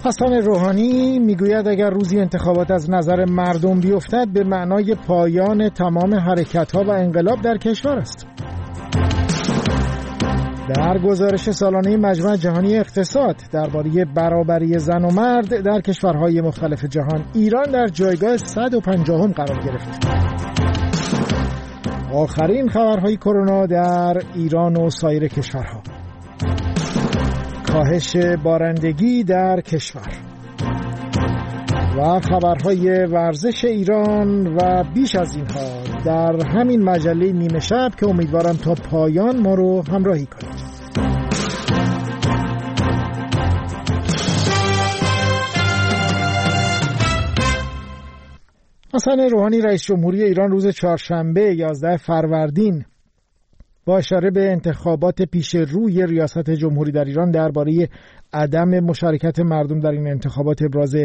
حسن روحانی میگوید اگر روزی انتخابات از نظر مردم بیفتد به معنای پایان تمام حرکت‌ها و انقلاب در کشور است. در گزارش سالانه مجمع جهانی اقتصاد درباره برابری زن و مرد در کشورهای مختلف جهان، ایران در جایگاه 150 قرار گرفت. آخرین خبرهای کرونا در ایران و سایر کشورها. کاهش بارندگی در کشور و خبرهای ورزش ایران و بیش از اینها در همین مجله نیمه شب که امیدوارم تا پایان ما رو همراهی کنید. حسن روحانی رئیس جمهوری ایران روز چهارشنبه 11 فروردین با اشاره به انتخابات پیش روی ریاست جمهوری در ایران درباره عدم مشارکت مردم در این انتخابات ابراز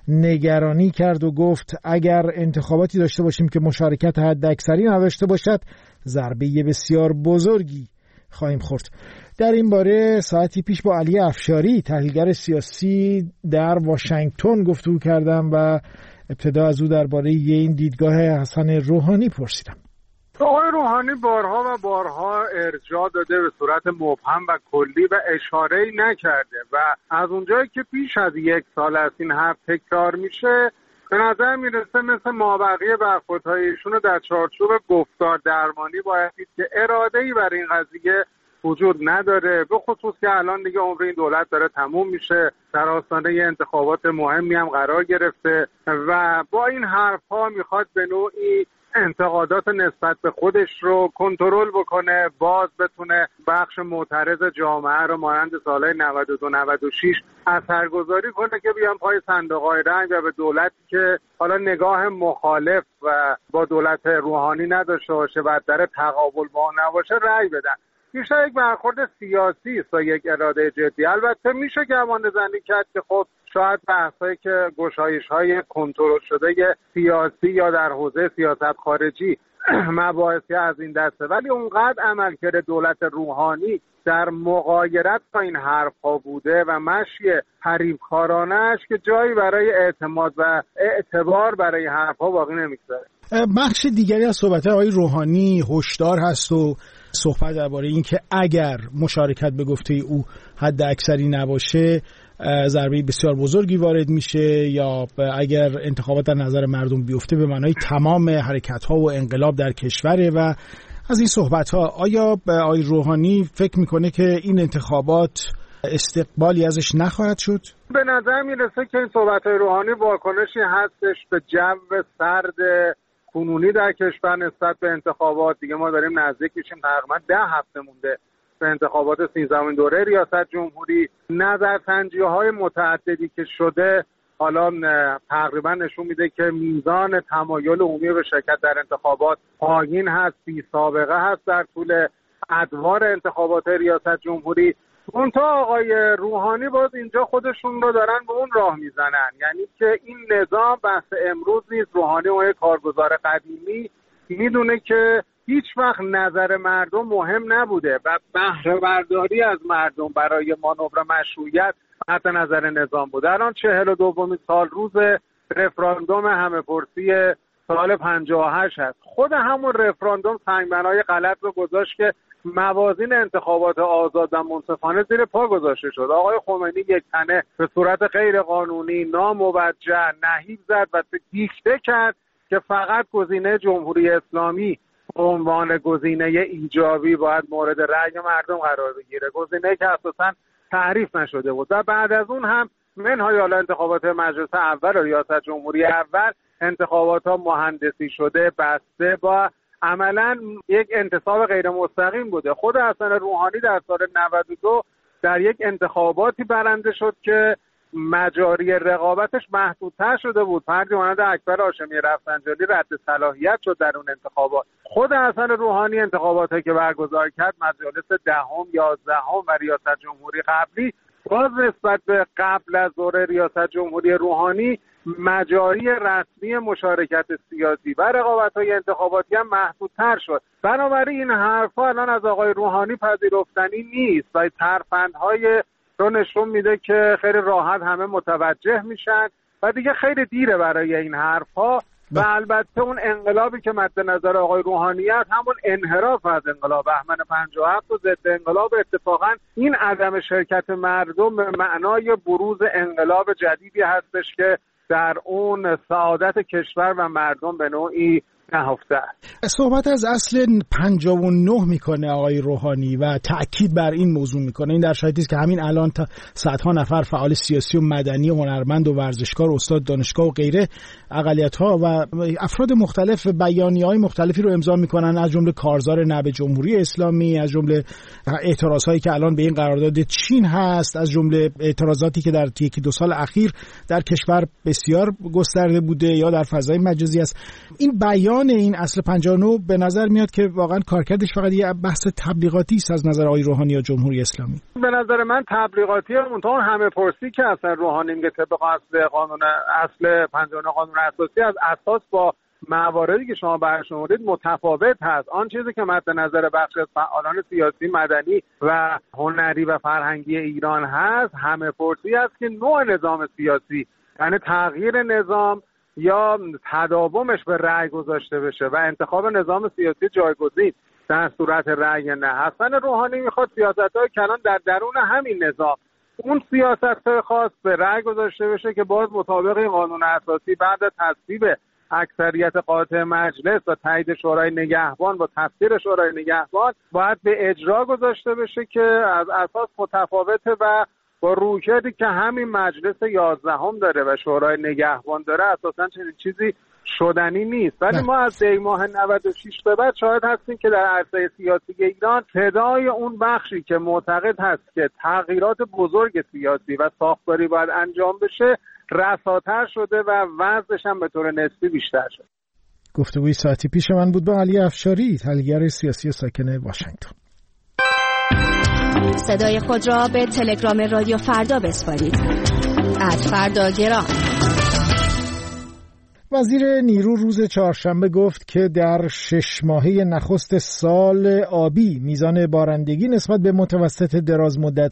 نگرانی کرد و گفت اگر انتخاباتی داشته باشیم که مشارکت حداکثری نداشته باشد ضربه بسیار بزرگی خواهیم خورد. در این باره ساعتی پیش با علی افشاری تحلیلگر سیاسی در واشنگتن گفتگو کردم و ابتدا از او درباره این دیدگاه حسن روحانی پرسیدم. آقای روحانی بارها و بارها ارجاع داده به صورت مبهم و کلی و اشاره‌ای نکرده و از اونجایی که بیش از 1 سال از این حرف تکرار میشه به نظر میرسه مثل مابقی برخوردهای ایشون در چارچوب گفتار درمانی باید دید که اراده‌ای برای این قضیه وجود نداره، به خصوص که الان دیگه عمر این دولت داره تموم میشه، در آستانه انتخابات مهمی هم قرار گرفته و با این حرف‌ها میخواد به نوعی انتقادات نسبت به خودش رو کنترل بکنه، باز بتونه بخش معترض جامعه رو مانند سالهای 92-96 اثرگذاری کنه که بیان پای صندوق‌های رای و به دولتی که حالا نگاه مخالف و با دولت روحانی نداشته باشه و در تقابل با نباشه رای بدن. بیشتر یک برخورد سیاسی است و یک اراده جدی. البته میشه گمانه‌زنی کرد که خب شاید بحثایی که گشایش‌های کنترل شده سیاسی یا در حوزه سیاست خارجی مباحثی از این دسته، ولی اونقدر عملکرد دولت روحانی در مغایرت با این حرف‌ها بوده و مشی حریف‌کارانه‌اش که جایی برای اعتماد و اعتبار برای حرف‌ها باقی نمی‌گذاره. بخش دیگری از صحبت‌های آقای روحانی هشدار هست و صحبت درباره این که اگر مشارکت به گفته او حد اکثری نباشه ضربه بسیار بزرگی وارد میشه یا اگر انتخابات در نظر مردم بیفته به معنای تمام حرکت‌ها و انقلاب در کشوره و از این صحبت‌ها. آیا آقای روحانی فکر میکنه که این انتخابات استقبالی ازش نخواهد شد؟ به نظر میرسه که این صحبت‌های روحانی واکنشی هستش به جو سرد کنونی در کشور نسبت به انتخابات. دیگه ما داریم نزدیک میشیم، تقریبا 10 هفته مونده به انتخابات 13مین دوره ریاست جمهوری. نظرسنجی‌های متعددی که شده حالا تقریبا نشون میده که میزان تمایل عمومی به شرکت در انتخابات پایین هست، بی سابقه هست در طول ادوار انتخابات ریاست جمهوری. منتها آقای روحانی باز اینجا خودشون رو دارن به اون راه میزنن، یعنی که این نظام بحث امروز نیست. روحانی و کارگزار قدیمی میدونه که هیچ وقت نظر مردم مهم نبوده و بهره برداری از مردم برای مانور مشروعیت مد نظر نظام بوده. الان 42مین سال روز رفراندوم همه‌پرسی سال 58 هست. خود همون رفراندوم سنگبنای غلط رو گذاشت که موازین انتخابات آزاد و منصفانه زیر پا گذاشته شد. آقای خمینی یک تنه به صورت غیر قانونی ناموجه نهیب زد و دیکته کرد که فقط گزینه جمهوری اسلامی به عنوان گزینه ایجابی باید مورد رأی مردم قرار بگیره، گزینه‌ای که اساساً تعریف نشده بود. و بعد از اون هم منهای حالا انتخابات مجلس اول و ریاست جمهوری اول انتخابات ها مهندسی شده بسته با عملاً یک انتصاب غیر مستقیم بوده. خود حسن روحانی در سال 92 در یک انتخاباتی برنده شد که مجاری رقابتش محدودتر شده بود. فردی مانند اکبر هاشمی رفسنجانی رد صلاحیت شد در اون انتخابات. خود حسن روحانی انتخاباتی که برگزار کرد مجالس 10ام، 11ام و ریاست جمهوری قبلی باز نسبت به قبل از دوره ریاست جمهوری روحانی مجاری رسمی مشارکت سیاسی و رقابت‌های انتخاباتی هم محدودتر شد. بنابراین این حرفا الان از آقای روحانی پذیرفتنی نیست و ترفندهای رو نشون میده که خیلی راحت همه متوجه میشن و دیگه خیلی دیره برای این حرفها. و البته اون انقلابی که مد نظر آقای روحانی است همون انحراف از انقلاب بهمن 57 و ضد انقلاب. اتفاقا این عدم شرکت مردم به معنای بروز انقلاب جدیدی هستش که در اون سعادت کشور و مردم به نوعی نهفته است. صحبت از اصل 59 میکنه آقای روحانی و تأکید بر این موضوع میکنه. این در شرایطی است که همین الان تا صدها نفر فعال سیاسی و مدنی و هنرمند و ورزشکار، استاد دانشگاه و غیره اقلیت‌ها و افراد مختلف بیانیه‌های مختلفی رو امضا میکنن، از جمله کارزار نب جمهوری اسلامی، از جمله اعتراضاتی که الان به این قرارداد چین هست، از جمله اعتراضاتی که در یکی دو سال اخیر در کشور بسیار گسترده بوده یا در فضای مجازی است. این بیان این اصل 59 به نظر میاد که واقعا کارکردش فقط یه بحث تبلیغاتی است از نظر آقای روحانی یا جمهوری اسلامی. به نظر من تبلیغاتی اون همه پرسی که اصلا روحانی میگه طبق اصل 59 قانون اساسی از اساس با مواردی که شما برشمردید متفاوت هست. آن چیزی که مد نظر بخش از فعالان سیاسی، مدنی و هنری و فرهنگی ایران هست همه پرسی است که نوع نظام سیاسی، یعنی تغییر نظام یا تداومش به رأی گذاشته بشه و انتخاب نظام سیاسی جایگزین در صورت رأی نه. حسن روحانی میخواد سیاست‌های کلان در درون همین نظام اون سیاست‌های خاص به رأی گذاشته بشه که باز مطابق قانون اساسی بعد از تصویب اکثریت قاطع مجلس و تایید شورای نگهبان با تفسیر شورای نگهبان باید به اجرا گذاشته بشه که از اساس متفاوته و با رویکردی که همین مجلس 11 داره و شورای نگهبان داره اساساً چنین چیزی شدنی نیست. ولی ما از دی ماه 96 به بعد شاهد هستیم که در عرصه سیاسی ایران صدای اون بخشی که معتقد هست که تغییرات بزرگ سیاسی و ساختاری باید انجام بشه رساتر شده و وزنش هم به طور نسبی بیشتر شده. گفتگوی ساعتی پیش من بود با علی افشاری، تحلیلگر سیاسی ساکن واشنگتن. صدای خود را به تلگرام رادیو فردا بسپارید. @فرداگرام. وزیر نیرو روز چهارشنبه گفت که در 6 ماهه نخست سال آبی میزان بارندگی نسبت به متوسط دراز مدت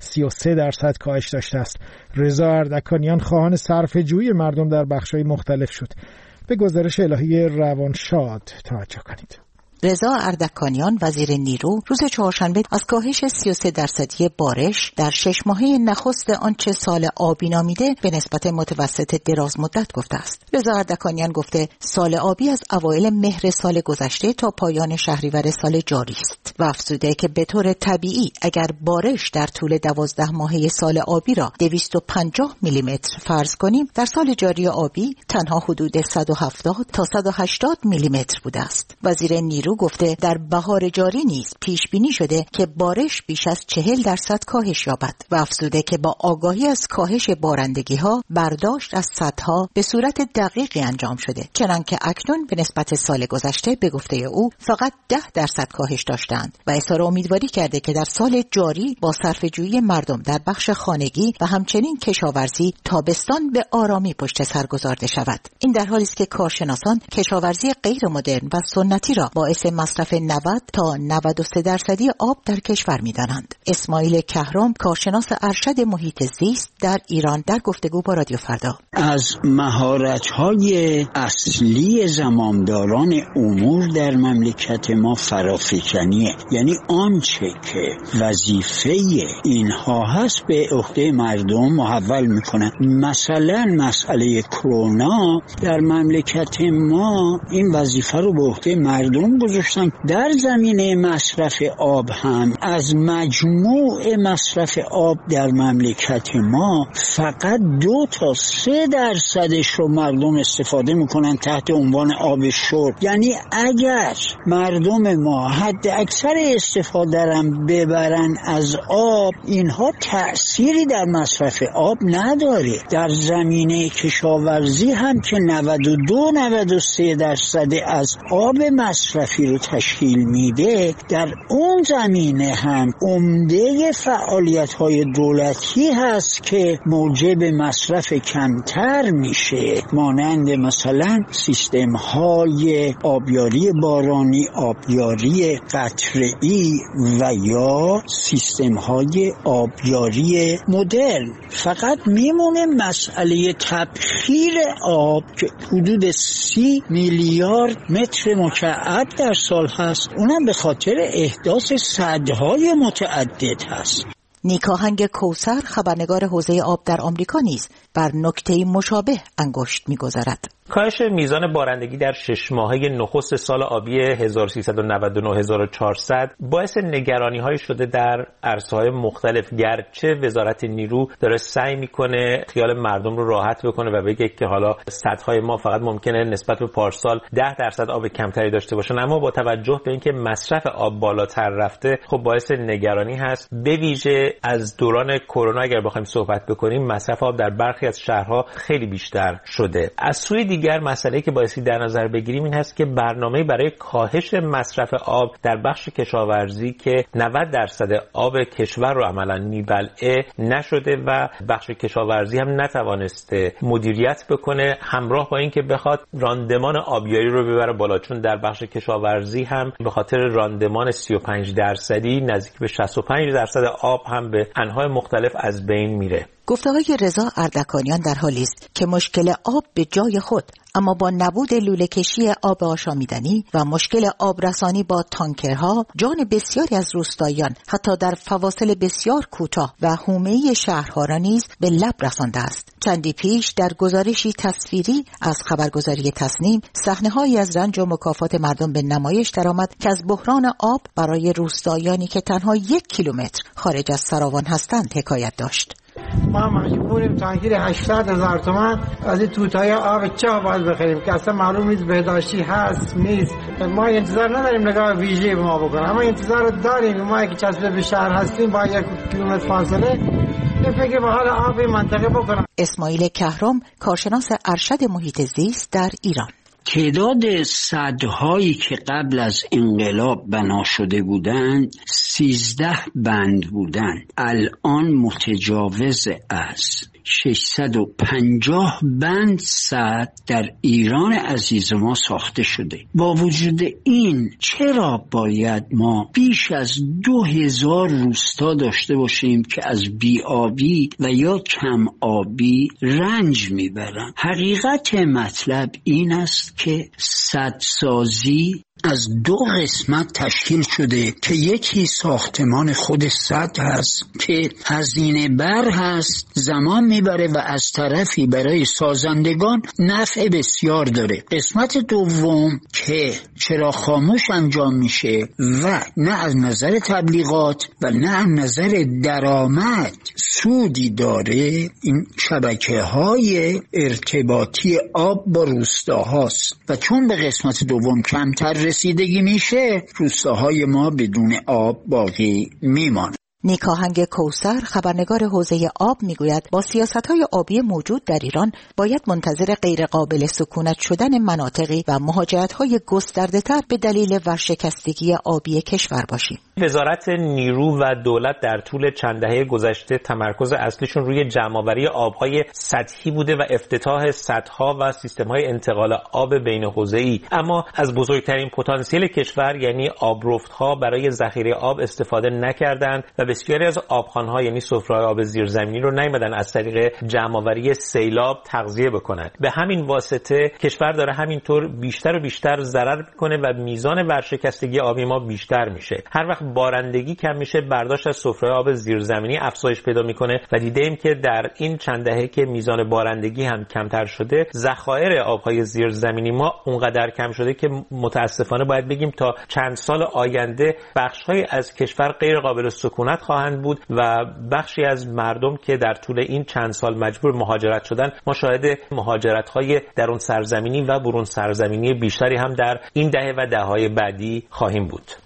33% کاهش داشته است. رضا اردکانیان خواهان صرفه‌جویی مردم در بخش‌های مختلف شد. به گزارش الهی روانشاد توجه کنید. رضا اردکانیان وزیر نیرو روز چهارشنبه از کاهش 33% بارش در 6 ماهه نخست آنچه سال آبی نامیده به نسبت متوسط دراز مدت گفته است. رضا اردکانیان گفته سال آبی از اوایل مهر سال گذشته تا پایان شهریور سال جاری است و افزوده که به طور طبیعی اگر بارش در طول 12 ماهه سال آبی را 250 میلیمتر فرض کنیم، در سال جاری آبی تنها حدود 170 تا 180 میلیمتر بوده است. وزیر نیرو گفته در بهار جاری نیز پیش بینی شده که بارش بیش از 40% کاهش یابد و افزوده که با آگاهی از کاهش بارندگی ها برداشت از سدها به صورت دقیقی انجام شده، چنانکه اکنون به نسبت سال گذشته به گفته او فقط 10% کاهش داشتند و اظهار امیدواری کرده که در سال جاری با صرفه‌جویی مردم در بخش خانگی و همچنین کشاورزی تابستان به آرامی پشت سر گذارده شود. این در حالی است که کارشناسان کشاورزی غیر مدرن و سنتی را باعث مصرف 90 تا 93% آب در کشور می‌دانند. اسماعیل کهرام کارشناس ارشد محیط زیست در ایران در گفتگو با رادیو فردا از مهارت‌های اصلی زمامداران امور در مملکت ما فرافکنیه، یعنی آنچه که وظیفه اینها هست به عهده مردم محول میکنن. مثلا مسئله کرونا در مملکت ما این وظیفه رو به عهده مردم گذاشتن. در زمینه مصرف آب هم از مجموع مصرف آب در مملکت ما فقط 2 تا 3% رو مردم استفاده میکنن تحت عنوان آب شرب. یعنی اگر مردم ما حد اکثر استفاده رم ببرن از آب، اینها تأثیری در مصرف آب نداره. در زمینه کشاورزی هم که 92-93% از آب مصرف اضافی رو تشکیل میده، در اون زمینه هم عمده فعالیت‌های دولتی هست که موجب مصرف کمتر میشه، مانند مثلا سیستم‌های آبیاری بارانی، آبیاری قطره‌ای و یا سیستم‌های آبیاری مدرن. فقط میمونه مسئله تبخیر آب که حدود 30 میلیارد متر مکعب در سال هست، اونم به خاطر احداث سدهای متعدد هست. نیکاهنگ کوثر، خبرنگار حوزه آب در آمریکا، نیز بر نکته مشابه انگشت می‌گذارد. کاهش میزان بارندگی در 6 ماهه نخست سال آبی 1399-1400 باعث نگرانی‌های شده در عرصه‌های مختلف، گرچه وزارت نیرو داره سعی میکنه خیال مردم رو راحت بکنه و بگه که حالا سدهای ما فقط ممکنه نسبت به پارسال 10% آب کمتری داشته باشن، اما با توجه به اینکه مصرف آب بالاتر رفته خب باعث نگرانی هست. به ویژه از دوران کرونا اگر بخوایم صحبت بکنیم، مصرف آب در برخی از شهرها خیلی بیشتر شده. از سوی دیگر مسئله‌ای که بایستی در نظر بگیریم این هست که برنامه‌ای برای کاهش مصرف آب در بخش کشاورزی که 90% آب کشور رو عملاً میبلعه نشده و بخش کشاورزی هم نتوانسته مدیریت بکنه، همراه با اینکه بخواد راندمان آبیاری رو ببره بالا، چون در بخش کشاورزی هم به خاطر راندمان 35% نزدیک به 65% آب هم به انواع مختلف از بین میره. گفته‌های رضا اردکانیان در حالی است که مشکل آب به جای خود، اما با نبود لوله‌کشی آب آشامیدنی و مشکل آبرسانی با تانکرها، جان بسیاری از روستاییان حتی در فواصل بسیار کوتاه و حومه‌ای شهرها را نیز به لب رسانده است. چندی پیش در گزارشی تصویری از خبرگزاری تصنیم، صحنه‌هایی از رنج و مکافات مردم به نمایش درآمد که از بحران آب برای روستاییانی که تنها 1 کیلومتر خارج از سراوان هستند حکایت داشت. ما مجبوریم تانکیر 80,000 تومان از این توتای آب چاه باید بخریم که اصلا معلوم نیست بهداشتی هست نیست. ما انتظار نداریم نگاه ویژه‌ای به ما بکنه، اما انتظار داریم ما که چسبیده به شهر هستیم با 1 کیلومتر فاصله یه فکر به حال آب منطقه بکنم. اسماعیل کهرم، کارشناس ارشد محیط زیست در ایران: تعداد سدهایی که قبل از انقلاب بنا شده بودند 13 بند بودند، الان متجاوز از 650 بند سد در ایران عزیز ما ساخته شده. با وجود این چرا باید ما بیش از 2000 روستا داشته باشیم که از بی‌آبی و یا کم آبی رنج میبرن؟ حقیقت مطلب این است که سدسازی از 2 قسمت تشکیل شده که یکی ساختمان خود سد هست که هزینه بر هست، زمان میبره و از طرفی برای سازندگان نفع بسیار داره. قسمت دوم که چرا خاموش انجام میشه و نه از نظر تبلیغات و نه از نظر درآمد سودی داره، این شبکه‌های ارتباطی آب با روستاهاست و چون به قسمت دوم کمتر رسیدگی میشه، روستاهای ما بدون آب باقی میمان. نیکاهنگ کوثر، خبرنگار حوزه آب، میگوید با سیاست‌های آبی موجود در ایران باید منتظر غیر قابل سکونت شدن مناطقی و مهاجرت‌های گسترده‌تر به دلیل ورشکستگی آبی کشور باشیم. وزارت نیرو و دولت در طول چند دهه گذشته تمرکز اصلیشون روی جمع‌آوری آب‌های سطحی بوده و افتتاح سدها و سیستم‌های انتقال آب بین حوزه‌ای، اما از بزرگترین پتانسیل کشور یعنی آبرفت‌ها برای ذخیره آب استفاده نکردند و بسیاری از آبخوان‌ها یعنی سفره‌های آب زیرزمینی رو نیامدن از طریق جمع‌آوری سیلاب تغذیه بکنن. به همین واسطه کشور داره همینطور بیشتر و بیشتر ضرر می‌کنه و میزان ورشکستگی آبی ما بیشتر میشه. هر وقت بارندگی کم میشه، برداشت از سفره آب زیرزمینی افزایش پیدا میکنه و دیدیم که در این چند دهه که میزان بارندگی هم کمتر شده، ذخایر آبهای زیرزمینی ما اونقدر کم شده که متاسفانه باید بگیم تا چند سال آینده بخش‌های از کشور غیر قابل سکونت خواهند بود و بخشی از مردم که در طول این چند سال مجبور مهاجرت شدن، ما شاهد مهاجرت‌های درون سرزمینی و برون سرزمینی بیشتری هم در این دهه و دهه‌های بعدی خواهیم بود.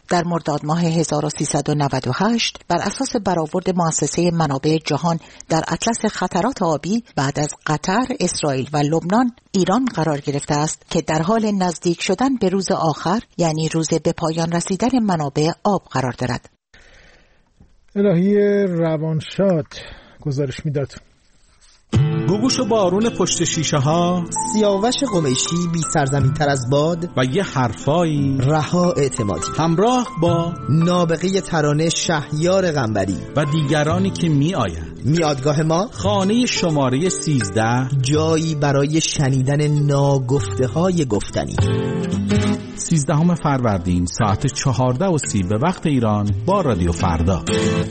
در مرداد ماه 1398 بر اساس برآورد مؤسسه منابع جهان در اطلس خطرات آبی بعد از قطر، اسرائیل و لبنان ایران قرار گرفته است که در حال نزدیک شدن به روز آخر یعنی روز به پایان رسیدن منابع آب قرار دارد. الهی روانشاد گزارش میداد. گوگوش و بارون پشت شیشه ها، سیاوش قمیشی بی سرزمین تر از باد و یه حرفایی رها اعتمادی همراه با نابغه ترانه شهیار قنبری و دیگرانی که می آیند. میادگاه ما خانه شماره 13، جایی برای شنیدن ناگفته های گفتنی. 13 فروردین ساعت 14:30 به وقت ایران با رادیو فردا.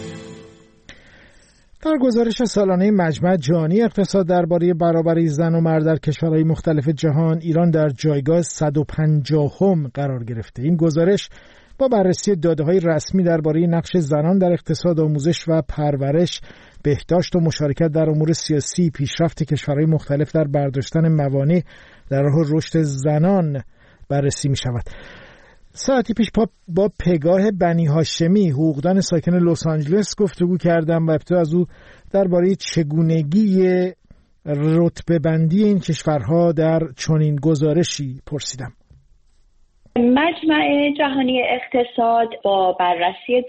در گزارش سالانه مجمع جهانی اقتصاد درباره برابری زن و مرد در کشورهای مختلف جهان، ایران در جایگاه 150 قرار گرفته. این گزارش با بررسی داده‌های رسمی درباره نقش زنان در اقتصاد، آموزش و پرورش، بهداشت و مشارکت در امور سیاسی، پیشرفت کشورهای مختلف در برداشتن موانع در راه رشد زنان بررسی می‌شود. ساعتی پیش با پگاه بنی هاشمی، حقوقدان ساکن لس آنجلس گفتگو کردم و ابتدا از او درباره چگونگی رتبه بندی این کشورها در چنین گزارشی پرسیدم. مجمع جهانی اقتصاد با بررسی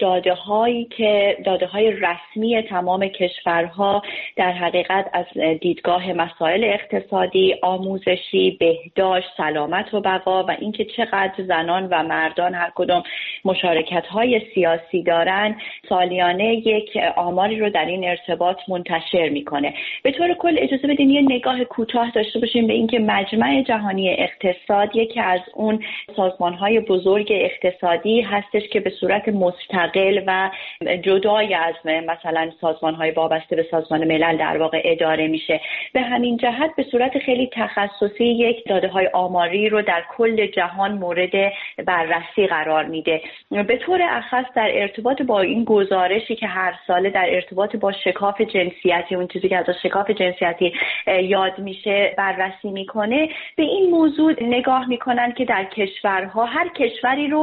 داده‌های رسمی تمام کشورها در حقیقت از دیدگاه مسائل اقتصادی، آموزشی، بهداشت، سلامت و بقا و اینکه چقدر زنان و مردان هر کدام مشارکت‌های سیاسی دارن، سالیانه یک آماری رو در این ارتباط منتشر میکنه. به طور کل اجازه بدین یه نگاه کوتاه داشته باشیم به اینکه مجمع جهانی اقتصاد یکی از اون سازمان‌های بزرگ اقتصادی هستش که به صورت مستقل و جدای از مثلا سازمان‌های وابسته به سازمان ملل در واقع اداره میشه. به همین جهت به صورت خیلی تخصصی یک داده‌های آماری رو در کل جهان مورد بررسی قرار میده. به طور اخص در ارتباط با این گزارشی که هر ساله در ارتباط با شکاف جنسیتی، اون چیزی که از شکاف جنسیتی یاد میشه، بررسی میکنه، به این موضوع نگاه میکنن که در کشورها هر کشوری رو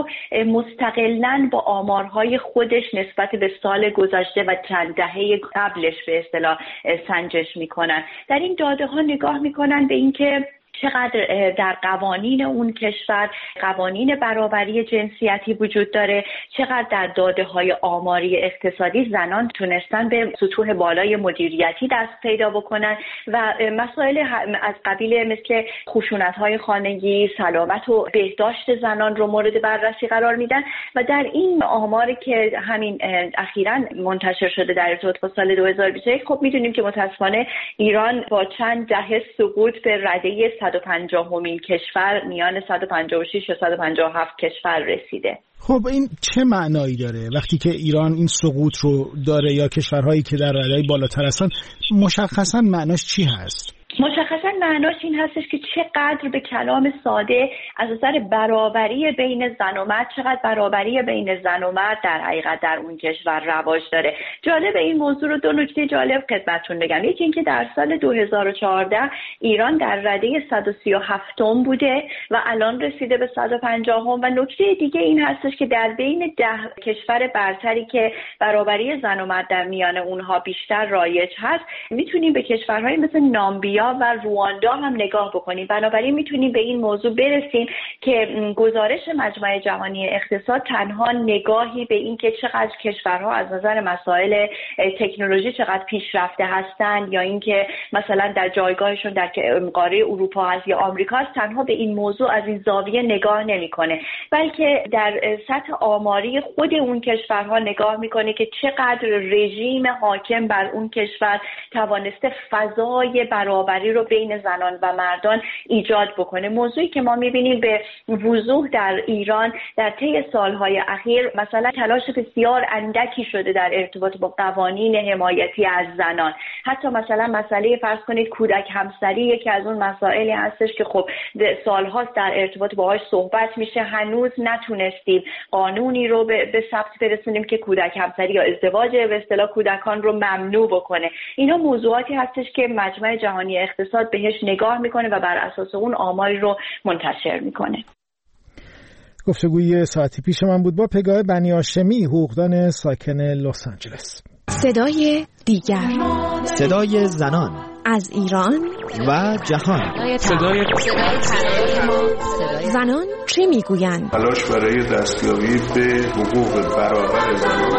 مستقلاً با آمارهای خودش نسبت به سال گذشته و چند دهه قبلش به اصطلاح سنجش میکنن. در این داده ها نگاه میکنن به اینکه چقدر در قوانین اون کشور قوانین برابری جنسیتی وجود داره، چقدر در داده‌های آماری اقتصادی زنان تونستن به سطوح بالای مدیریتی دست پیدا بکنن و مسائل از قبیل مثل خشونت‌های خانگی، سلامت و بهداشت زنان رو مورد بررسی قرار میدن. و در این آماری که همین اخیراً منتشر شده در ارتباط با سال 2021، خب میدونیم که متأسفانه ایران با چند دهه سقوط به رده 150مین کشور میان 156 و 157 کشور رسیده. خب این چه معنایی داره وقتی که ایران این سقوط رو داره یا کشورهایی که در رده‌های بالاتر هستن؟ مشخصاً معناش چی هست؟ مشخصاً معناش این هستش که چقدر به کلام ساده از نظر برابری بین زن و مرد، چقدر برابری بین زن و مرد در حقیقت در اون کشور رواج داره. جالب این موضوع رو دو نکته جالب خدمتتون بگم. یکی اینکه در سال 2014 ایران در رده 137م بوده و الان رسیده به 150م. و نکته دیگه این هستش که در بین 10 کشور برتری که برابری زن و مرد در میان اونها بیشتر رایج هست، میتونیم به کشورهای مثل نامبیا و رواندا هم نگاه بکنیم. بنابراین میتونیم به این موضوع برسیم که گزارش مجمع جهانی اقتصاد تنها نگاهی به این که چقدر کشورها از نظر مسائل تکنولوژی چقدر پیشرفته هستند یا اینکه مثلا در جایگاهشون در قاره اروپا هست یا آمریکا هست، تنها به این موضوع از این زاویه نگاه نمیکنه، بلکه در سطح آماری خود اون کشورها نگاه میکنه که چقدر رژیم حاکم بر اون کشور توانسته فضای برابری رو بین زنان و مردان ایجاد بکنه. موضوعی که ما میبینیم به وضوح در ایران در طی سالهای اخیر مثلا تلاش بسیار اندکی شده در ارتباط با قوانین حمایتی از زنان. حتی مثلا مسئله فرض کنید کودک همسری یکی از اون مسائلی هستش که خب سالهاست در ارتباط باهاش صحبت میشه، هنوز نتونستیم قانونی رو به ثبت برسونیم که کودک همسری یا ازدواج به اصطلاح کودکان رو ممنوع بکنه. اینا موضوعاتی هستش که مجمع جهانی اقتصاد بهش نگاه میکنه و بر اساس اون آماری رو منتشر میکنه. گفتگوی ساعتی پیش من بود با پگاه بنی هاشمی، حقوقدان ساکن لس آنجلس. صدای دیگر، صدای زنان از ایران و جهان. صدای زنان چه میگویند؟ تلاش برای دستیابی به حقوق برابر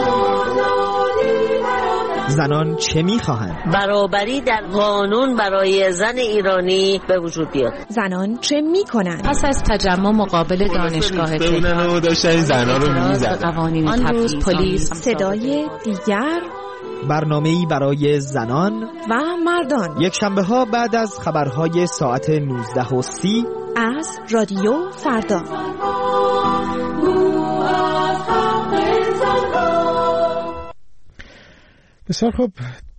زنان چه میخواهند؟ برابری در قانون برای زن ایرانی به وجود بیاد. زنان چه میکنند؟ پس از تجمع مقابل دانشگاه تهران داشتن زنان رو میزدن. قوانین تبعیض، پلیس. صدای دیگر، برنامه‌ای برای زنان و مردان، یک شنبه ها بعد از خبرهای ساعت 19:30 از رادیو فردا. بسیار خب،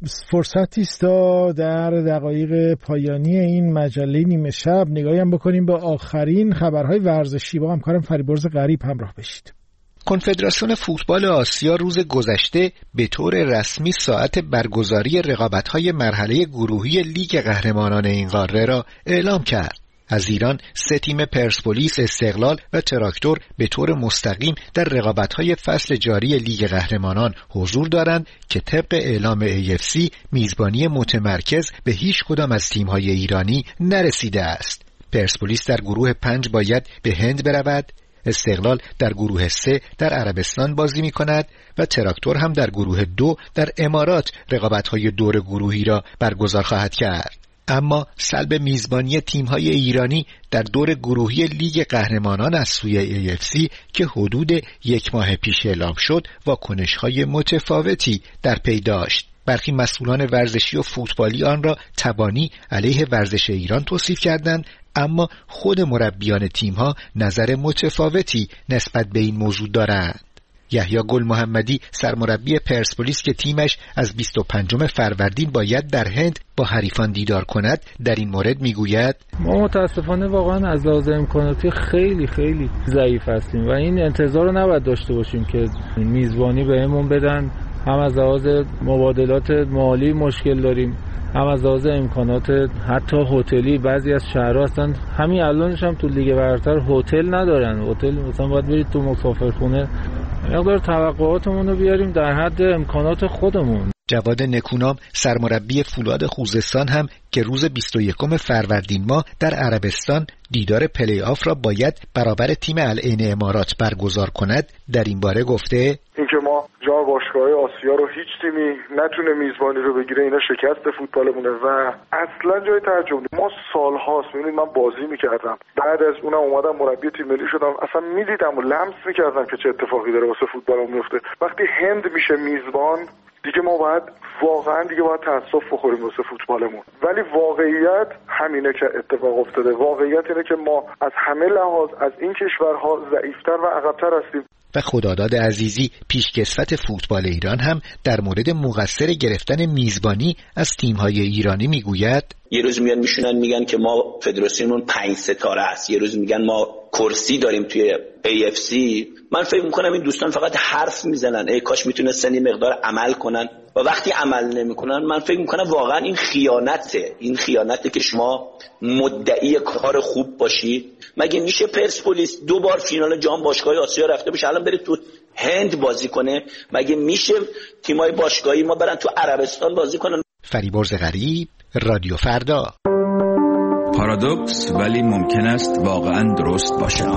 فرصتی است تا در دقایق پایانی این مجله نیمه شب نگاهی هم بکنیم به آخرین خبرهای ورزشی. با همکارم فریبرز غریب همراه بشید. کنفدراسیون فوتبال آسیا روز گذشته به طور رسمی ساعت برگزاری رقابت‌های مرحله گروهی لیگ قهرمانان این قاره را اعلام کرد. از ایران 3 تیم پرسپولیس، استقلال و تراکتور به طور مستقیم در رقابت‌های فصل جاری لیگ قهرمانان حضور دارند که طبق اعلام AFC میزبانی متمرکز به هیچ کدام از تیم‌های ایرانی نرسیده است. پرسپولیس در گروه 5 باید به هند برود، استقلال در گروه 3 در عربستان بازی می کند و تراکتور هم در گروه 2 در امارات رقابت‌های دور گروهی را برگزار خواهد کرد. اما سلب میزبانی تیم‌های ایرانی در دور گروهی لیگ قهرمانان از سوی AFC که حدود 1 ماه پیش اعلام شد واکنش‌های متفاوتی در پی داشت. برخی مسئولان ورزشی و فوتبالی آن را تبانی علیه ورزش ایران توصیف کردند، اما خود مربیان تیم‌ها نظر متفاوتی نسبت به این موضوع دارند. یحیی گل محمدی سرمربی پرسپولیس که تیمش از 25 فروردین باید در هند با حریفان دیدار کند در این مورد میگوید: ما متاسفانه واقعا از لحاظ امکاناتی خیلی خیلی ضعیف هستیم و این انتظار رو نباید داشته باشیم که میزبانی بهمون بدن. هم از لحاظ مبادلات مالی مشکل داریم، هم از لحاظ امکانات حتی هتلی. بعضی از شهرها هستن همین الانش هم تو لیگ برتر هتل ندارن. هتل مثلا باید برید تو مسافرخونه. مقدار توقعاتمون رو بیاریم در حد امکانات خودمون. جواد نکونام سرمربی فولاد خوزستان هم که روز 21 فروردین ماه در عربستان دیدار پلی آف را باید برابر تیم العین امارات برگزار کند در این باره گفته: اینکه ما جا باشگاه آسیا رو هیچ تیمی نتونه میزبانی رو بگیره اینا شکست فوتبالمونه و اصلا جای تعجب. ما سالهاست میبینید من بازی میکردم، بعد از اونم اومدم مربی تیم ملی شدم، اصلا میدیدم و لمس میکردم که چه اتفاقی داره واسه فوتبالمون میفته. وقتی هند میشه میزبان دیگه ما باید تأسف بخوریم واسه فوتبالمون، ولی واقعیت همینه که اتفاق افتاده. واقعیت اینه که ما از همه لحاظ از این کشورها ضعیفتر و عقب‌تر هستیم. و خداداد عزیزی پیشکسوت فوتبال ایران هم در مورد مقصر گرفتن میزبانی از تیم‌های ایرانی میگوید: یه روز میان میشونن میگن که ما فدراسیونمون 5 ستاره است، یه روز میگن ما کرسی داریم توی AFC. من فکر میکنم این دوستان فقط حرف میزنن، ای کاش میتونستن این مقدار عمل کنن و وقتی عمل نمیکنن من فکر میکنم واقعا این خیانته که شما مدعی کار خوب باشید. مگه میشه پرسپولیس 2 بار فینال جام باشگاهی آسیا رفته باشه الان بره تو هند بازی کنه؟ مگه میشه تیمای باشگاهی ما برن تو عربستان بازی کنن؟ فریبرز غریب، رادیو فردا. پارادوکس ولی ممکن است واقعا درست باشد.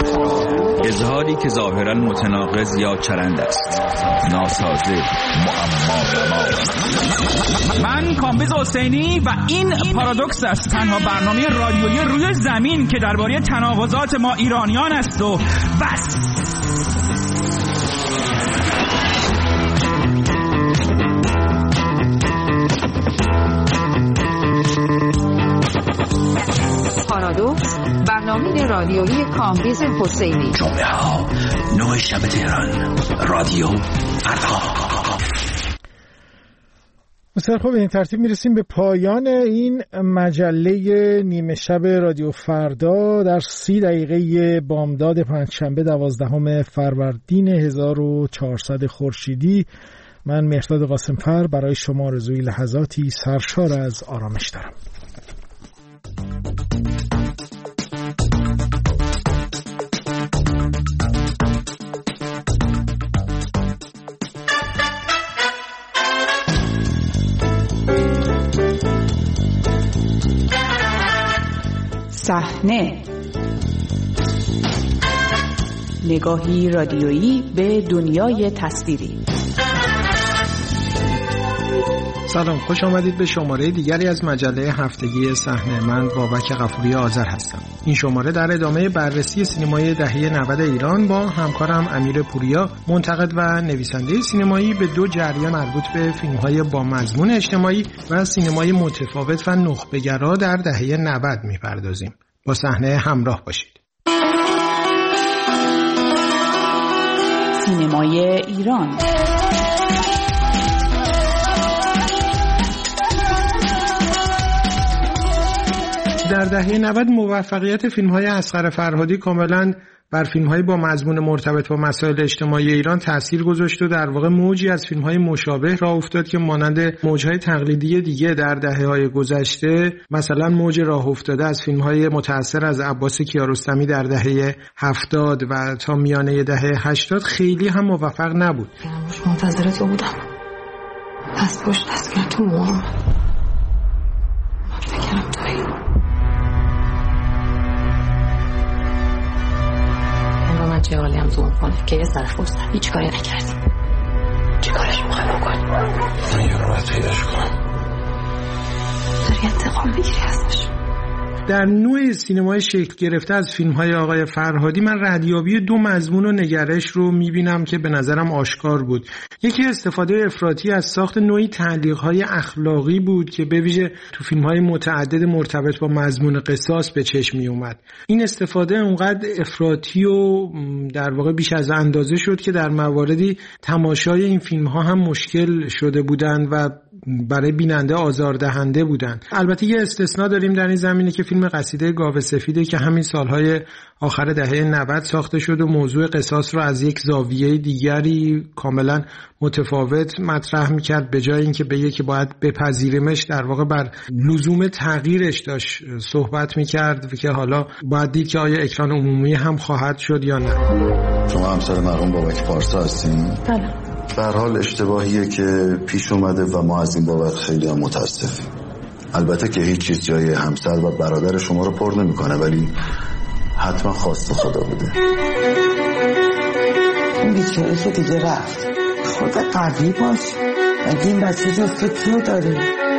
اظهاری که ظاهرا متناقض یا چرند است، ناسازه، معما. من کامبیز حسینی و این پارادوکس است، تنها برنامه رادیویی روی زمین که درباره تناقضات ما ایرانیان است و بس. پارادوکس، برنامه رادیویی کامبیز حسینی. جمعه ها 9 شب تهران، رادیو فردا. بسیار خوب، این ترتیب میرسیم به پایان این مجله نیمه شب رادیو فردا در 30 دقیقه بامداد پنجشنبه 12 فروردین 1400 خورشیدی. من مهرداد قاسمفر برای شما آرزوی لحظاتی سرشار از آرامش دارم. صحنه، نگاهی رادیویی به دنیای تصویری. سلام، خوش آمدید به شماره دیگری از مجله هفتگی صحنه. من بابک غفوری آذر هستم. این شماره در ادامه بررسی سینمای دهه 90 ایران با همکارم امیر پوریا، منتقد و نویسنده سینمایی، به دو جریان مربوط به فیلم‌های با مضمون اجتماعی و سینمای متفاوت و نخبه‌گرا در دهه 90 می‌پردازیم. با صحنه همراه باشید. سینمای ایران. در دهه 90 موفقیت فیلم‌های اصغر فرهادی کاملاً بر فیلم‌های با مضمون مرتبط با مسائل اجتماعی ایران تأثیر گذاشت و در واقع موجی از فیلم‌های مشابه راه افتاد که مانند موج‌های تقلیدی دیگه در دهه‌های گذشته، مثلا موج راه افتاده از فیلم‌های متأثر از عباس کیارستمی در دهه 70 و تا میانه دهه 80 خیلی هم موفق نبود. منتظر تو بودم. دست پشت دست کرد تو موام. من فکرم تویی. چه حالی هم زوم کنه که یه سر فرصت هیچ کاری نکردیم. چه کارش میخوای بکنی؟ من یه رو باید پیداش کنم. داری انتقام میگیری ازش. در نوع سینمای شکل گرفته از فیلم‌های آقای فرهادی من ردیابی دو مضمون و نگرش رو می‌بینم که به نظرم آشکار بود. یکی استفاده افراطی از ساخت نوعی تعلیق‌های اخلاقی بود که به ویژه تو فیلم‌های متعدد مرتبط با مضمون قصاص به چشم می‌اومد. این استفاده اونقدر افراطی و در واقع بیش از اندازه شد که در مواردی تماشای این فیلم‌ها هم مشکل شده بودند و برای بیننده آزاردهنده بودند. البته یه استثناء داریم در این زمینه که فیلم قصیده گاو سفیده که همین سالهای آخر دهه 90 ساخته شد و موضوع قصاص رو از یک زاویه دیگری کاملا متفاوت مطرح میکرد، به جای اینکه بگه که باید بپذیریمش در واقع بر لزوم تغییرش داشت صحبت میکرد که حالا باید دید که آیا اکران عمومی هم خواهد شد یا نه. شما همسر مرحوم بابک پارسا هستین؟ بله. به هر حال اشتباهیه که پیش اومده و ما از این بابت خیلی هم متاسفیم. البته که هیچ چیز جای همسر و برادر شما رو پر نمیکنه، ولی حتما خواست خدا بوده. این بیچاره که دیگه رفت، خود قوی باش، اگه این بچه جز تو کیو داری؟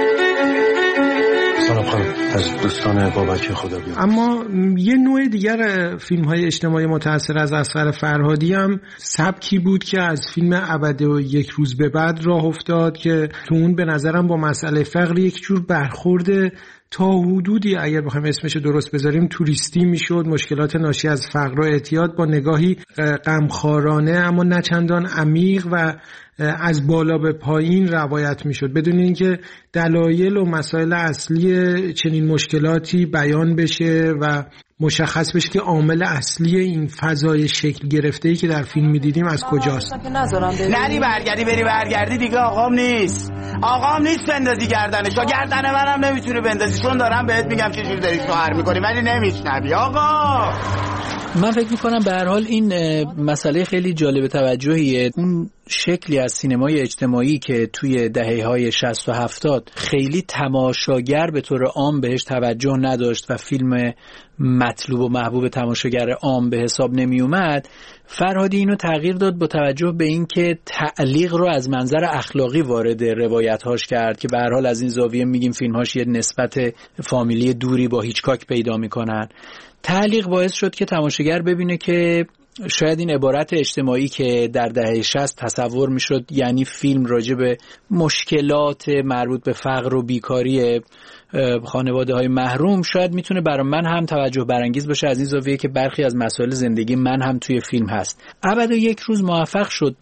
سلام خانم، از دوستان بابک خدا بیاد. اما یه نوع دیگر فیلم‌های اجتماعی متأثر از اصغر فرهادی هم سبکی بود که از فیلم ابد و یک روز به بعد راه افتاد که تو اون به نظرم با مسئله فقر یک جور برخورد تا حدودی اگر بخوایم اسمش درست بذاریم توریستی میشد. مشکلات ناشی از فقر و اعتیاد با نگاهی غمخوارانه اما نه چندان عمیق و از بالا به پایین روایت میشد، بدون اینکه دلایل و مسائل اصلی چنین مشکلاتی بیان بشه و مشخص بشه که عامل اصلی این فضای شکل گرفته‌ای که در فیلم می‌دیدیم از کجاست. نری برگردی دیگه آقام نیست بندازی گردنش. گردن منم نمیتونی بندازی، چون دارم بهت میگم چه جوری داری شوهر می‌کنی ولی نمیشنوی آقا. من فکر میکنم به هر حال این مسئله خیلی جالب توجهیه. اون شکلی از سینمای اجتماعی که توی دهه‌های 60 و 70 خیلی تماشاگر به طور عام بهش توجه نداشت و فیلم مطلوب و محبوب تماشاگر عام به حساب نمی اومد، فرهادی اینو تغییر داد با توجه به اینکه تعلیق رو از منظر اخلاقی وارد روایت‌هاش کرد که به هر حال از این زاویه میگیم فیلم‌هاش یه نسبت فامیلی دوری با هیچکاک پیدا میکنن. تعلیق باعث شد که تماشاگر ببینه که شاید این عبارت اجتماعی که در دهه 60 تصور میشد یعنی فیلم راجع به مشکلات مربوط به فقر و بیکاری خانواده های محروم، شاید میتونه برای من هم توجه برانگیز باشه از این زاویه که برخی از مسائل زندگی من هم توی فیلم هست. ابد و یک روز موفق شد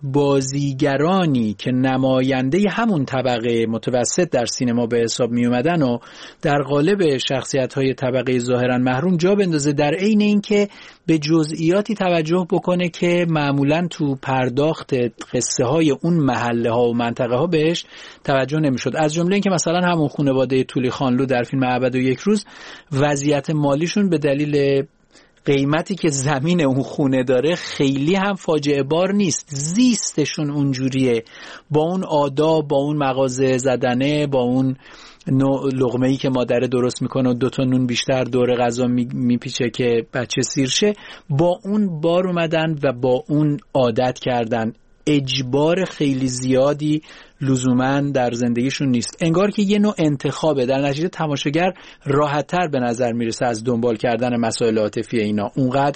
بازیگرانی که نماینده همون طبقه متوسط در سینما به حساب می اومدن و در قالب شخصیت های طبقه ظاهرا محروم جا بندازه، در عین اینکه به جزئیاتی توجه بکنه که معمولا تو پرداخت قصه های اون محله ها و منطقه ها بهش توجه نمیشد. از جمله اینکه مثلا همون خانواده تولی خانلو در فیلم ابد و یک روز وضعیت مالیشون به دلیل قیمتی که زمین اون خونه داره خیلی هم فاجعه بار نیست. زیستشون اونجوریه، با اون آداب، با اون مغازه زدنه، با اون لقمه‌ای که مادره درست میکنه و 2 نون بیشتر دور غذا میپیچه که بچه سیر شه، با اون بار اومدن و با اون عادت کردن. اجبار خیلی زیادی لزوماً در زندگیشون نیست. انگار که یه نوع انتخابه. در نتیجه تماشاگر راحت‌تر به نظر میرسه از دنبال کردن مسائل عاطفی اینا. اونقدر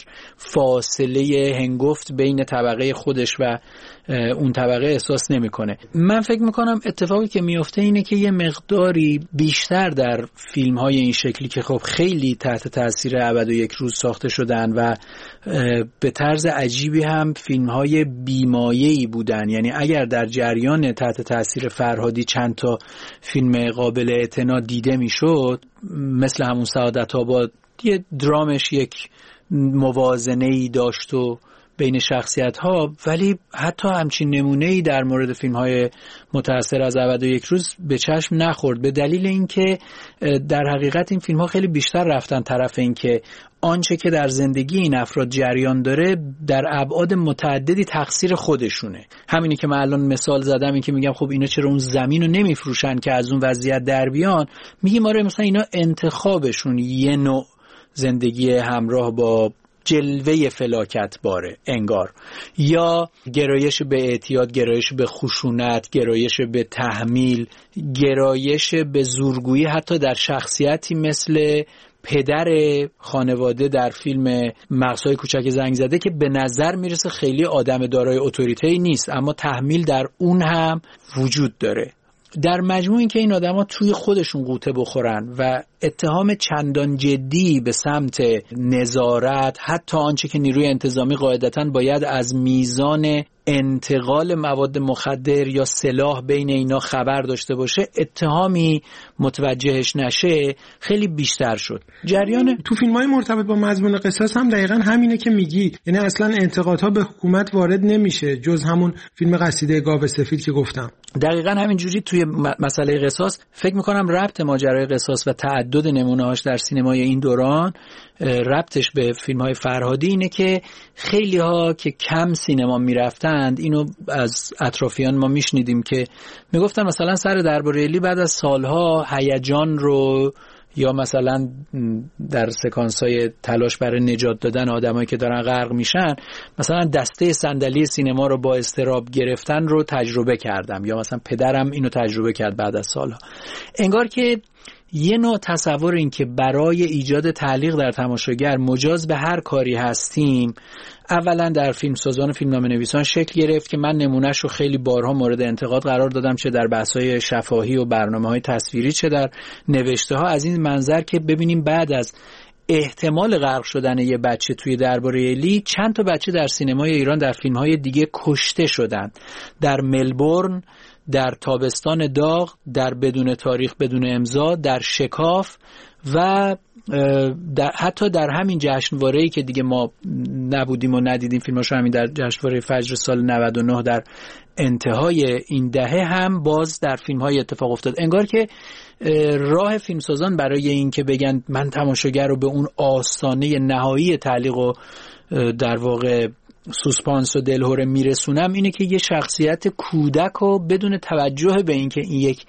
فاصله هنگفت بین طبقه خودش و اون طبقه احساس نمیکنه. من فکر میکنم اتفاقی که میفته اینه که یه مقداری بیشتر در فیلم‌های این شکلی که خب خیلی تحت تاثیر ابد و یک روز ساخته شدن و به طرز عجیبی هم فیلم‌های بیمایه‌ای بودن، یعنی اگر در جریان تحت تاثیر فرهادی چند تا فیلم قابل اعتنا دیده میشد، مثل همون سعادت آباد، یه درامش یک موازنه‌ای داشت و بین شخصیت ها، ولی حتی همچین نمونه‌ای در مورد فیلم‌های متأثر از ابد و یک روز به چشم نخورد، به دلیل اینکه در حقیقت این فیلم‌ها خیلی بیشتر رفتن طرف اینکه آنچه که در زندگی این افراد جریان داره در ابعاد متعددی تقصیر خودشونه. همینی که من الان مثال زدم، این که میگم خب اینا چرا اون زمین رو نمیفروشن که از اون وضعیت در بیان، میگیم آره مثلا اینا انتخابشون یه نوع زندگی همراه با جلوه فلاکت باره انگار، یا گرایش به اعتیاد، گرایش به خشونت، گرایش به تحمیل، گرایش به زورگویی حتی در شخصیتی مثل پدر خانواده در فیلم مغزهای کوچک زنگ زده که به نظر میرسه خیلی آدم دارای اتوریتی نیست، اما تحمیل در اون هم وجود داره. در مجموع این که این آدم ها توی خودشون قوطه بخورن و اتهام چندان جدی به سمت نظارت، حتی آنچه که نیروی انتظامی قاعدتاً باید از میزان انتقال مواد مخدر یا سلاح بین اینا خبر داشته باشه، اتهامی متوجهش نشه، خیلی بیشتر شد. جریان تو فیلم‌های مرتبط با مضمون قصاص هم دقیقاً همینه که میگی، یعنی اصلاً انتقادها به حکومت وارد نمیشه جز همون فیلم قصیده گاو سفید که گفتم. دقیقاً همینجوری توی مسئله قصاص فکر می‌کنم ربط ماجرای قصاص و تعدد نمونه‌هاش در سینمای این دوران ربطش به فیلم‌های فرهادی اینه که خیلی‌ها که کم سینما می‌رفتند، اینو از اطرافیان ما میشنیدیم که میگفتن مثلا سر درباره الی بعد از سالها هیجان رو، یا مثلا در سکانس‌های تلاش برای نجات دادن آدمایی که دارن غرق میشن، مثلا دسته صندلی سینما رو با اضطراب گرفتن رو تجربه کردم، یا مثلا پدرم اینو تجربه کرد بعد از سالها. انگار که یه نوع تصور این که برای ایجاد تعلیق در تماشاگر مجاز به هر کاری هستیم، اولا در فیلمسازان و فیلمنامه‌نویسان شکل گرفت که من نمونهش رو خیلی بارها مورد انتقاد قرار دادم، چه در بحث‌های شفاهی و برنامه‌های تصویری، چه در نوشته‌ها، از این منظر که ببینیم بعد از احتمال غرق شدن یه بچه توی درباره الی، چند تا بچه در سینمای ایران در فیلم‌های دیگه کشته شدن، در ملبورن، در تابستان داغ، در بدون تاریخ بدون امضا، در شکاف و حتی در همین جشنواره‌ای که دیگه ما نبودیم و ندیدیم فیلماشو، همین در جشنواره فجر سال 99 در انتهای این دهه هم باز در فیلم‌های اتفاق افتاد. انگار که راه فیلمسازان برای این که بگن من تماشاگر رو به اون آستانه نهایی تعلیق و در واقع سوسپانس و دلهوره میرسونم، اینه که یه شخصیت کودک رو بدون توجه به این که این یک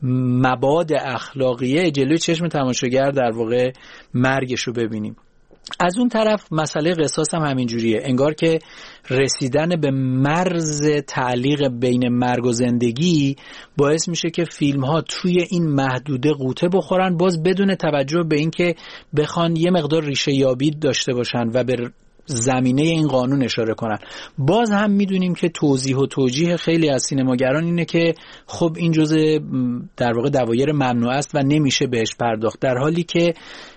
مباد اخلاقیه جلوی چشم تماشاگر در واقع مرگش رو ببینیم. از اون طرف مسئله قصاص هم همینجوریه، انگار که رسیدن به مرز تعلیق بین مرگ و زندگی باعث میشه که فیلم ها توی این محدوده قوطه بخورن، باز بدون توجه به این که بخوان یه مقدار ریشه یابی داشته باشن و به زمینه این قانون اشاره کنن. باز هم میدونیم که توضیح و توجیه خیلی از سینماگران اینه که خب این جزء در واقع دوایر ممنوع است و نمیشه بهش پرداخت، در حالی که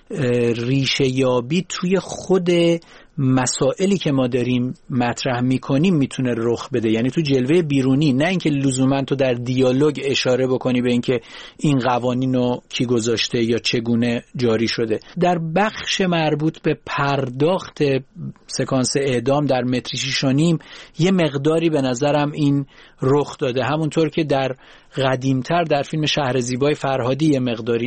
ریشه یابی توی خود مسائلی که ما داریم مطرح میکنیم میتونه رخ بده، یعنی تو جلوه بیرونی، نه اینکه لزوما تو در دیالوگ اشاره بکنی به اینکه این قوانین رو کی گذاشته یا چگونه جاری شده. در بخش مربوط به پرداخت سکانس اعدام در متر 6.5 یه مقداری به نظرم این رخ داده، همونطور که در قدیمتر در فیلم شهر زیبای فرهادی یه مقداری این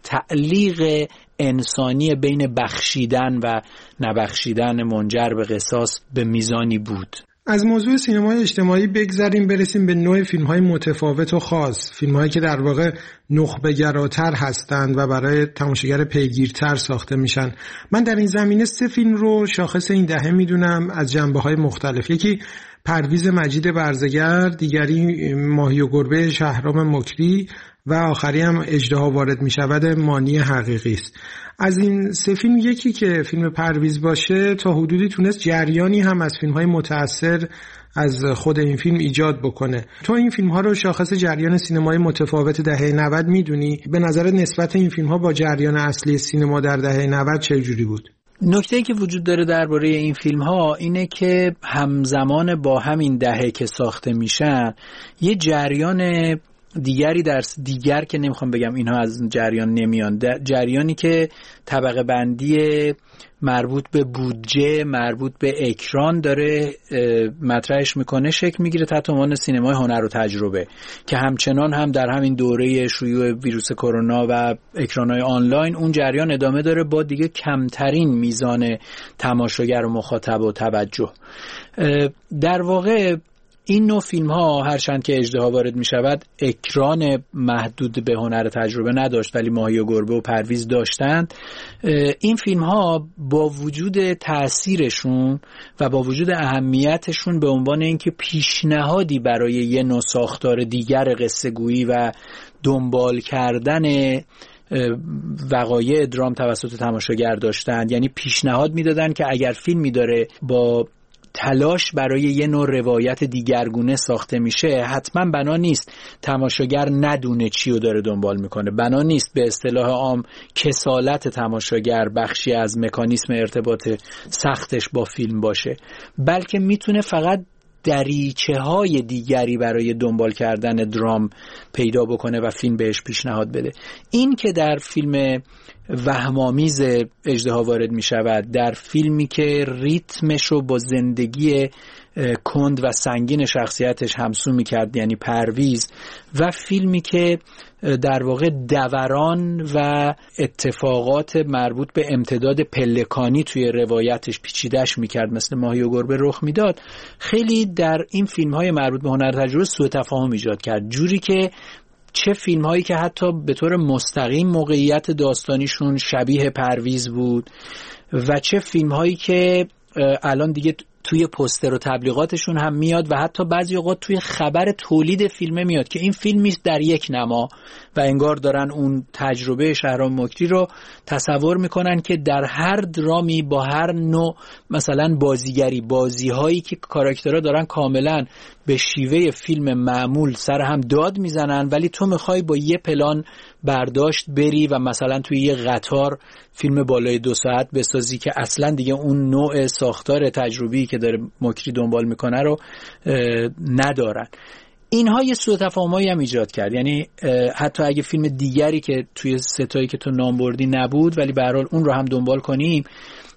تعلیق انسانی بین بخشیدن و نبخشیدن منجر به قصاص به میزانی بود. از موضوع سینمای اجتماعی بگذریم برسیم به نوع فیلم‌های متفاوت و خاص، فیلم‌هایی که در واقع نخبه‌گراتر هستند و برای تماشاگر پیگیرتر ساخته میشن. من در این زمینه 3 فیلم رو شاخص این دهه میدونم از جنبه‌های مختلف. یکی پرویز مجید برزگر، دیگری ماهی و گربه شهرام مکری و آخری هم اژدها وارد میشود مانی حقیقی است. از این 3 فیلم یکی که فیلم پرویز باشه تا حدودی تونست جریانی هم از فیلم‌های متأثر از خود این فیلم ایجاد بکنه. تو این فیلم‌ها رو شاخص جریان سینمای متفاوت دهه 90 میدونی؟ به نظر نسبت این فیلم‌ها با جریان اصلی سینما در دهه 90 چه جوری بود؟ نکته‌ای که وجود داره درباره این فیلم‌ها اینه که همزمان با همین دهه که ساخته میشن یه جریان دیگر که نمیخوام بگم اینها از جریان نمیان، جریانی که طبقه بندی مربوط به بودجه، مربوط به اکران داره مطرحش میکنه، شکل میگیره تحت عنوان سینمای هنر و تجربه که همچنان هم در همین دوره شیوع ویروس کرونا و اکران‌های آنلاین اون جریان ادامه داره با دیگه کمترین میزان تماشاگر و مخاطب و توجه. در واقع این نوع فیلم ها هرچند که اژدها وارد می شود اکران محدود به هنر تجربه نداشت ولی ماهی و گربه و پرویز داشتند. این فیلم ها با وجود تأثیرشون و با وجود اهمیتشون به عنوان اینکه پیشنهادی برای یه نوع ساختار دیگر قصه گویی و دنبال کردن وقایع درام توسط تماشاگر داشتند، یعنی پیشنهاد میدادن که اگر فیلمی داره با تلاش برای یه نوع روایت دیگرگونه ساخته میشه حتما بنا نیست تماشاگر ندونه چی رو داره دنبال میکنه، بنا نیست به اصطلاح عام کسالت تماشاگر بخشی از مکانیسم ارتباط سختش با فیلم باشه، بلکه میتونه فقط دریچه های دیگری برای دنبال کردن درام پیدا بکنه و فیلم بهش پیشنهاد بده. این که در فیلم وهم‌آمیز اژدها وارد می شود، در فیلمی که ریتمش رو با زندگی کند و سنگین شخصیتش همسو می کرد یعنی پرویز، و فیلمی که در واقع دوران و اتفاقات مربوط به امتداد پلکانی توی روایتش پیچیده‌اش می کرد مثل ماهی و گربه رخ می داد، خیلی در این فیلم های مربوط به هنر تجربه سوء تفاهم ایجاد کرد، جوری که چه فیلم هایی که حتی به طور مستقیم موقعیت داستانیشون شبیه پرویز بود و چه فیلم هایی که الان دیگه توی پوستر و تبلیغاتشون هم میاد و حتی بعضی اوقات توی خبر تولید فیلمه میاد که این فیلمی در یک نما و انگار دارن اون تجربه شهرام مکری رو تصور میکنن که در هر درامی با هر نوع مثلا بازیگری، بازیهایی که کاراکترها دارن کاملا به شیوه فیلم معمول سر هم داد میزنن، ولی تو میخوای با یه پلان برداشت بری و مثلا توی یه قطار فیلم بالای 2 ساعت بسازی که اصلا دیگه اون نوع ساختار تجربی که داره مکری دنبال میکنه رو ندارن. اینها یه سوء تفاهمایی هم ایجاد کرد، یعنی حتی اگه فیلم دیگری که توی ستایی که تو نام بردی نبود ولی به هر حال اون رو هم دنبال کنیم،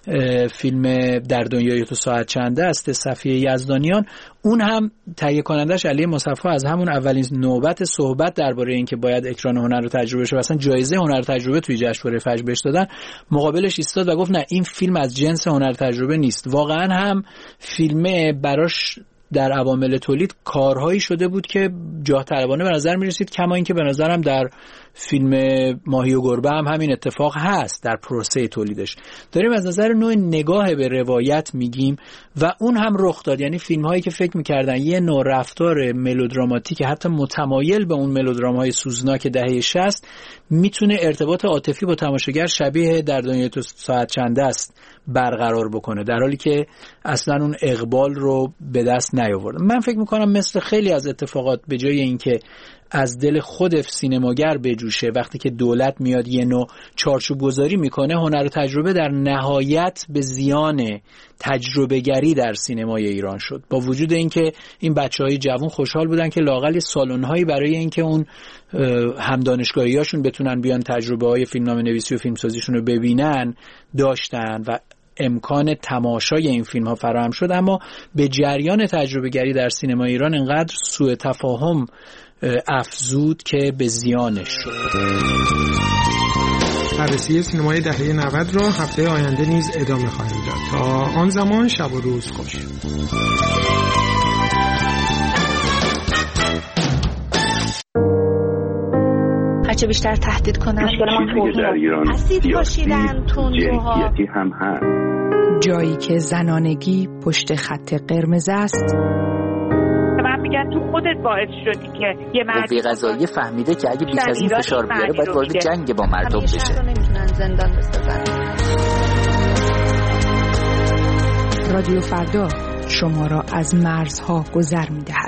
فیلم در دنیای تو ساعت چنده است صفیه یزدانیان، اون هم تهیه کنندش علی مصفا از همون اولین نوبت صحبت درباره این که باید اکران هنر رو تجربه شه و اصلا جایزه هنر تجربه توی جشنواره فجر بهش دادن، مقابلش ایستاد و گفت نه این فیلم از جنس هنر تجربه نیست. واقعا هم فیلم براش در عوامل تولید کارهایی شده بود که جاه طلبانه به نظر می رسید، کما اینکه به نظرم در فیلم ماهی و گربه هم همین اتفاق هست در پروسه تولیدش. داریم از نظر نوع نگاه به روایت میگیم و اون هم رخ داد، یعنی فیلم هایی که فکر میکردن یه نوع رفتار ملودراماتیک حتی متمایل به اون ملودرام های سوزناک دهه 60 میتونه ارتباط عاطفی با تماشاگر شبیه در دنیای تو ساعت چنده است برقرار بکنه، در حالی که اصلا اون اقبال رو به دست نیاورد. من فکر میکنم مثل خیلی از اتفاقات به جای اینکه از دل خود سینماگر بجوشه، وقتی که دولت میاد یه نوع چارچوب گذاری میکنه، هنر و تجربه در نهایت به زیان تجربه گری در سینمای ایران شد. با وجود اینکه این بچهای جوان خوشحال بودن که لااقل سالن‌هایی برای اینکه اون هم دانشگاهیاشون بتونن بیان تجربه های فیلمنامه نویسی و فیلمسازیشون رو ببینن داشتن و امکان تماشای این فیلم ها فراهم شد، اما به جریان تجربه گری در سینما ایران انقدر سوء تفاهم افزود که به زیانش شد. بررسی سینمای دهه 90 را هفته آینده نیز ادامه خواهیم داد. تا آن زمان شب و روز خوش. هرچه بیشتر تهدید کنن در ایران اسید پاشیدن تندروها هم هست. جایی که زنانگی پشت خط قرمز است. من میگن تو خودت باعث شدی که یه قوه قضاییه فهمیده که اگه بیش از این فشار بیاره باید وارد جنگ با مردم بشه. نمیتونن زندان بسازن. رادیو فردا شما را از مرزها گذر میدهد.